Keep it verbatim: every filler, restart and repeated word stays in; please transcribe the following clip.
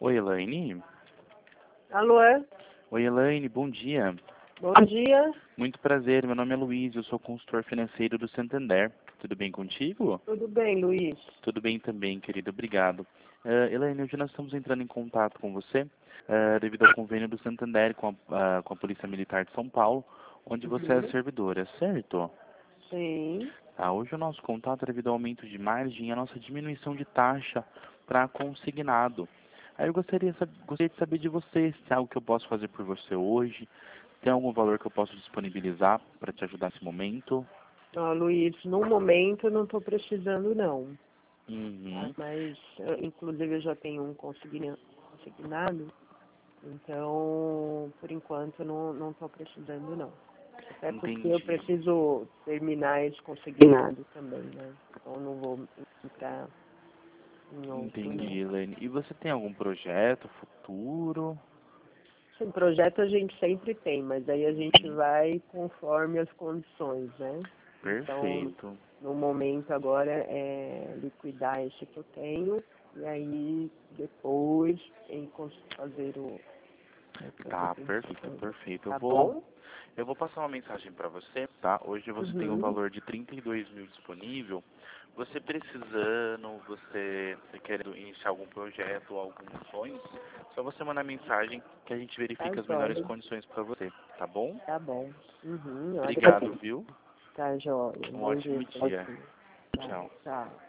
Oi, Elaine. Alô? Oi, Elaine, bom dia. Bom dia. Muito prazer, meu nome é Luiz, eu sou consultor financeiro do Santander. Tudo bem contigo? Tudo bem, Luiz? Tudo bem também, querido, obrigado. Uh, Elaine, hoje nós estamos entrando em contato com você uh, devido ao convênio do Santander com a, uh, com a Polícia Militar de São Paulo, onde você é Uhum. servidora, certo? Sim. Tá, hoje o nosso contato é devido ao aumento de margem e a nossa diminuição de taxa para consignado. Aí eu gostaria, sab- gostaria de saber de você, se é algo que eu posso fazer por você hoje, tem algum valor que eu posso disponibilizar para te ajudar nesse momento? Ó, Luiz, no momento eu não estou precisando, não. Tá? Uhum, Mas, eh, inclusive, eu já tenho um consigna- consignado, então, por enquanto, eu não estou precisando, não. Até porque eu entendi, preciso terminar esse consignado também, né? Então, eu não vou entrar em outro, entendi, não. Elaine. E você tem algum projeto futuro? Sim, projeto a gente sempre tem, mas aí a gente Uhum, vai conforme as condições, né? Então, perfeito. no momento agora é liquidar esse que eu tenho e aí depois em cons- fazer o o que eu Tá, pretendo perfeito, fazer. perfeito. Eu Tá vou, bom? eu vou passar uma mensagem para você, tá? Hoje você tem um Uhum. valor de trinta e dois mil disponível. Você precisando, você, você querendo iniciar algum projeto ou algum sonho, só você mandar mensagem que a gente Tá verifica as melhores jóia. condições para você, tá bom? Tá bom. Uhum. Eu Obrigado, agradeço. viu? Tá jóia. Um Bom dia ótimo pra dia. você. Tá, Tchau. tchau.